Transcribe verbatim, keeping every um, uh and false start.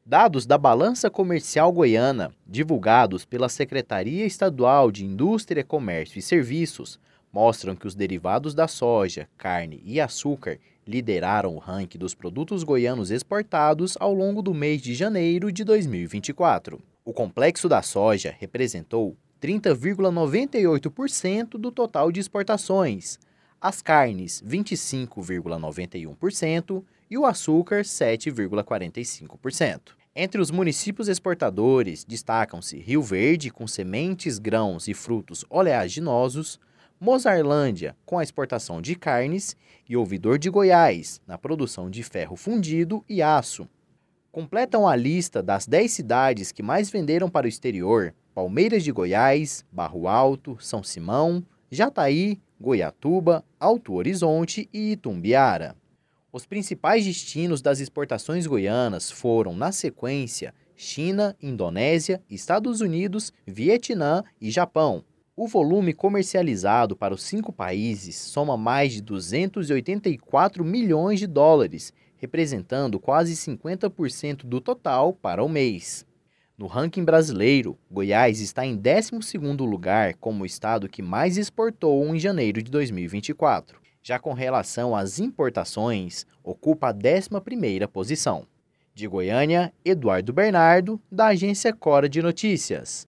Dados da Balança Comercial Goiana, divulgados pela Secretaria Estadual de Indústria, Comércio e Serviços, mostram que os derivados da soja, carne e açúcar lideraram o ranking dos produtos goianos exportados ao longo do mês de janeiro de dois mil e vinte e quatro. O complexo da soja representou trinta vírgula noventa e oito por cento do total de exportações, as carnes vinte e cinco vírgula noventa e um por cento e o açúcar sete vírgula quarenta e cinco por cento. Entre os municípios exportadores, destacam-se Rio Verde, com sementes, grãos e frutos oleaginosos, Mozarlândia, com a exportação de carnes, e Ouvidor de Goiás, na produção de ferro fundido e aço. Completam a lista das dez cidades que mais venderam para o exterior: Palmeiras de Goiás, Barro Alto, São Simão, Jataí, Goiatuba, Alto Horizonte e Itumbiara. Os principais destinos das exportações goianas foram, na sequência, China, Indonésia, Estados Unidos, Vietnã e Japão. O volume comercializado para os cinco países soma mais de duzentos e oitenta e quatro milhões de dólares, representando quase cinquenta por cento do total para o mês. No ranking brasileiro, Goiás está em décimo segundo lugar como o estado que mais exportou em janeiro de dois mil e vinte e quatro. Já com relação às importações, ocupa a décima primeira posição. De Goiânia, Eduardo Bernardo, da agência Cora de Notícias.